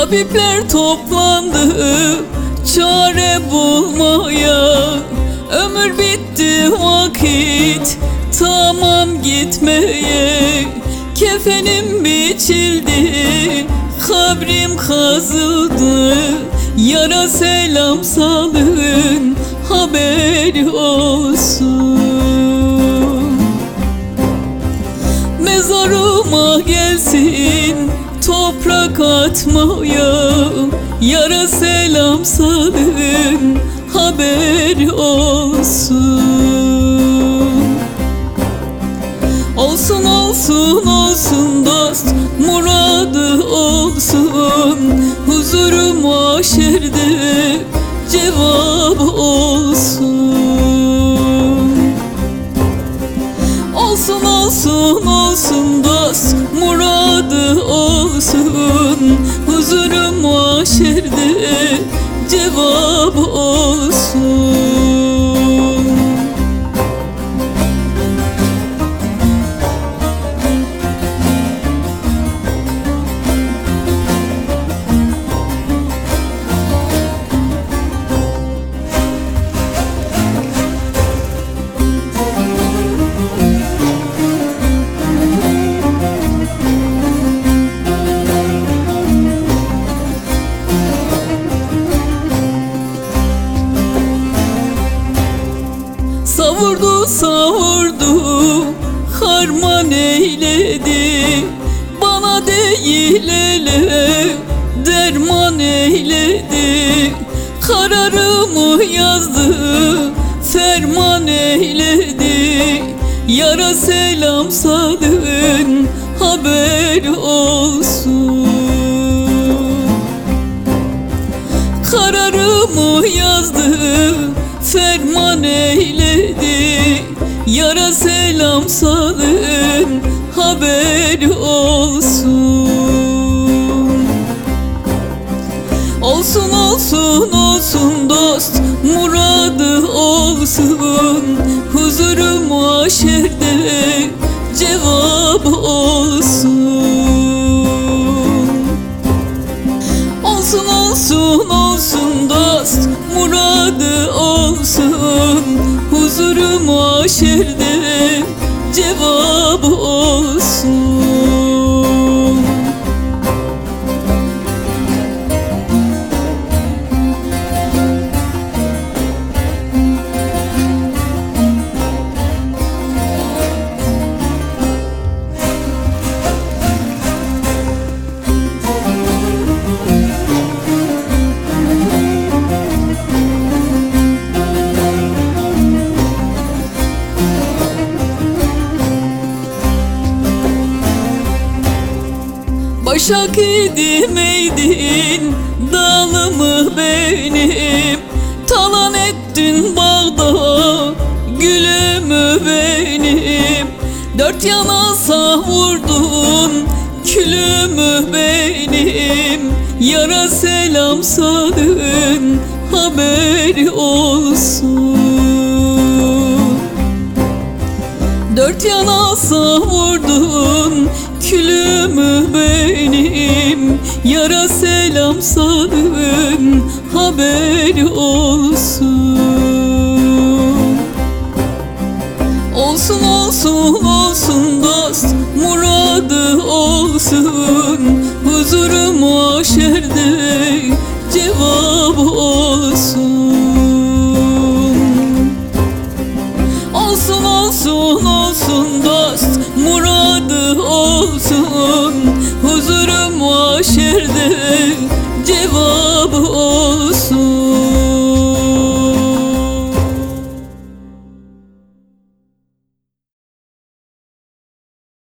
Tabipler toplandı çare bulmaya. Ömür bitti, vakit tamam gitmeye. Kefenim biçildi, kabrim kazıldı. Yara selam salın, haber olsun. Mezarıma gelsin toprak atmaya. Yara selam salın, haber olsun. Olsun olsun olsun dost, muradı olsun. Huzuru mahşerde cevap olsun. Olsun olsun olsun dost, muradı olsun. Huzuru mahşerde cevap olsun. Savurdu savurdu, harman eyledi. Bana değil ele derman eyledi. Kararımı yazdı, ferman eyledi. Yara selam salın, haber olsun. Kararımı yazdı, ferman eyledi. Yara selam salın, haber olsun. Olsun olsun olsun dost, muradı olsun. Huzuru mahşerde cevap olsun. Olsun olsun olsun dost, muradı olsun. Huzuru mahşerde cevap olsun. Başak idim eydin dalımı benim. Talan ettin bağda gülümü benim. Dört yana savurdun külümü benim. Yara selam salın, haber olsun. Dört yana savurdun külümü benim. Yara selam salın, haber olsun. Olsun olsun olsun dost, muradı olsun. Huzuru mahşerde cevap olsun. Olsun olsun olsun dost, muradı olsun. Huzuru mahşerde